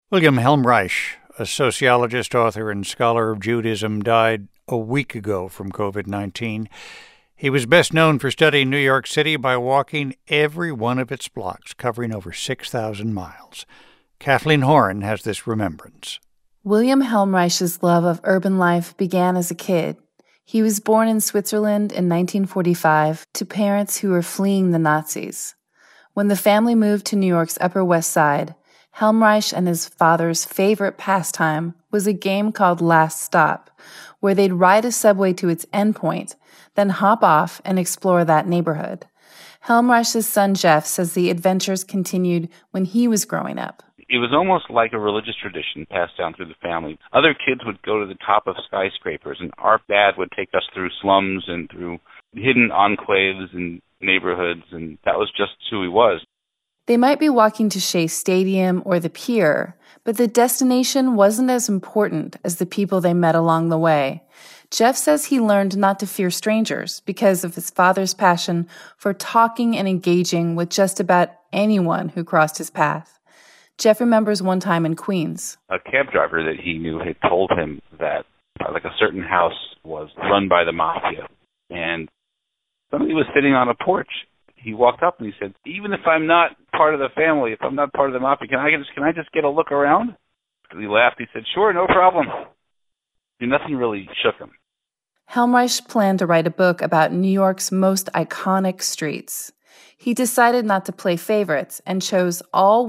William Helmreich, a sociologist, author, and scholar of Judaism, died a week ago from COVID-19. He was best known for studying New York City by walking every one of its blocks, covering over 6,000 miles. Kathleen Horan has this remembrance. William Helmreich's love of urban life began as a kid. He was born in Switzerland in 1945 to parents who were fleeing the Nazis. When the family moved to New York's Upper West Side, Helmreich and his father's favorite pastime was a game called Last Stop, where they'd ride a subway to its endpoint, then hop off and explore that neighborhood. Helmreich's son Jeff says the adventures continued when he was growing up. It was almost like a religious tradition passed down through the family. Other kids would go to the top of skyscrapers, and our dad would take us through slums and through hidden enclaves and neighborhoods, and that was just who he was. They might be walking to Shea Stadium or the pier, but the destination wasn't as important as the people they met along the way. Jeff says he learned not to fear strangers because of his father's passion for talking and engaging with just about anyone who crossed his path. Jeff remembers one time in Queens. A cab driver that he knew had told him that a certain house was run by the mafia, and somebody was sitting on a porch. He walked up and he said, "Even if I'm not part of the family, if I'm not part of the mafia, can I just get a look around?" He laughed. He said, "Sure, no problem." Nothing really shook him. Helmreich planned to write a book about New York's most iconic streets. He decided not to play favorites and chose all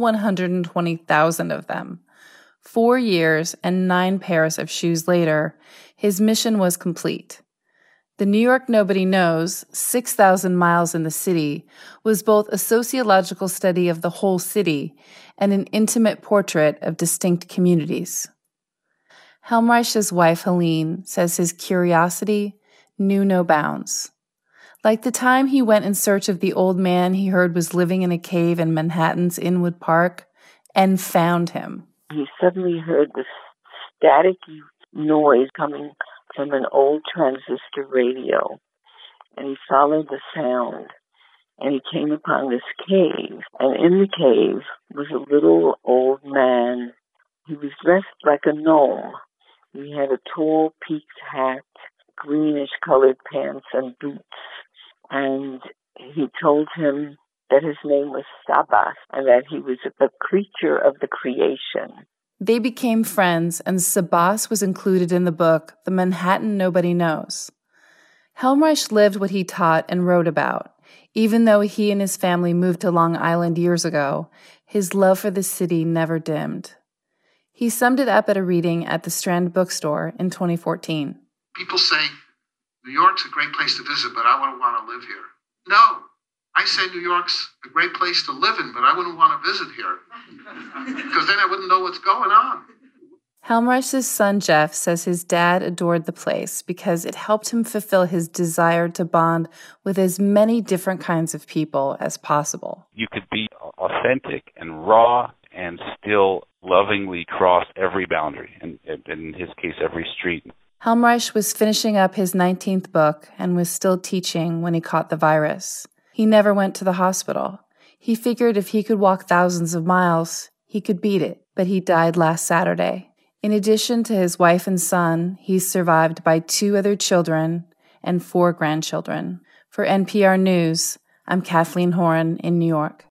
120,000 of them. 4 years and 9 pairs of shoes later, his mission was complete. The New York Nobody Knows, 6,000 miles in the city, was both a sociological study of the whole city and an intimate portrait of distinct communities. Helmreich's wife, Helene, says his curiosity knew no bounds. Like the time he went in search of the old man he heard was living in a cave in Manhattan's Inwood Park and found him. He suddenly heard this staticky noise coming from an old transistor radio, and he followed the sound, and he came upon this cave, and in the cave was a little old man. He was dressed like a gnome. He had a tall peaked hat, greenish-colored pants, and boots, and he told him that his name was Sabas, and that he was a creature of the creation. They became friends, and Sabas was included in the book, The Manhattan Nobody Knows. Helmreich lived what he taught and wrote about. Even though he and his family moved to Long Island years ago, his love for the city never dimmed. He summed it up at a reading at the Strand Bookstore in 2014. People say, New York's a great place to visit, but I wouldn't want to live here. No, I say New York's a great place to live in, but I wouldn't want to visit here. Because then I wouldn't know what's going on. Helmreich's son Jeff says his dad adored the place because it helped him fulfill his desire to bond with as many different kinds of people as possible. You could be authentic and raw and still lovingly cross every boundary, and in his case, every street. Helmreich was finishing up his 19th book and was still teaching when he caught the virus. He never went to the hospital. He figured if he could walk thousands of miles, he could beat it, but he died last Saturday. In addition to his wife and son, he's survived by 2 other children and 4 grandchildren. For NPR News, I'm Kathleen Horan in New York.